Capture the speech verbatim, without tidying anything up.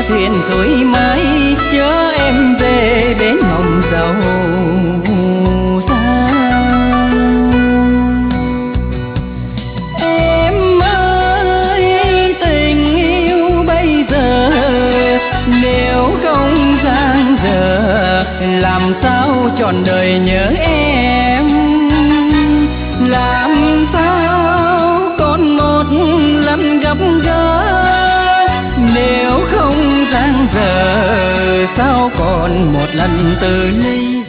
thuyền tuổi mãi chở em về bến hồng dầu xa. Em ơi tình yêu bây giờ nếu không dang dở làm sao trọn đời nhớ em, làm sao còn một lần gặp gỡ nếu không dang dở sao còn một lần từ ly.